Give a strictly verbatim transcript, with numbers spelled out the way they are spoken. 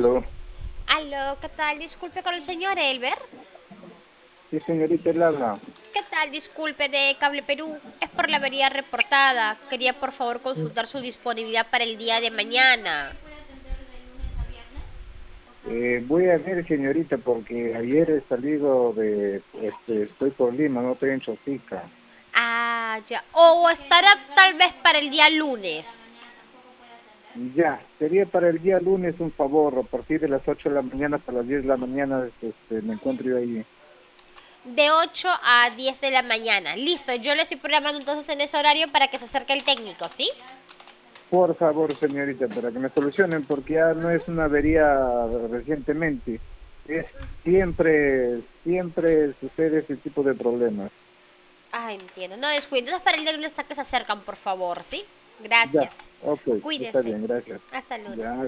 Aló, Aló, ¿qué tal? Disculpe con el señor Elber. sí señorita, él habla. ¿Qué tal? Disculpe de Cable Perú. Es por la avería reportada. Quería por favor consultar su disponibilidad para el día de mañana. Eh, voy a ver señorita porque ayer he salido de, este, estoy por Lima, no estoy en Chosica. Ah, ya. O estará tal vez para el día lunes. Ya, sería para el día lunes un favor, a partir de las ocho de la mañana hasta las diez de la mañana, este, me encuentro yo ahí. De ocho a diez de la mañana. Listo, yo le estoy programando entonces en ese horario para que se acerque el técnico, ¿sí? Por favor señorita, para que me solucionen porque ya no es una avería recientemente, es siempre, siempre sucede este tipo de problemas. Ah, entiendo. No descuide. Entonces para el día lunes hasta que se acercan, por favor, ¿sí? Ya, Gracias. ok, está Cuídese. bien, gracias. Hasta el lunes. Ya.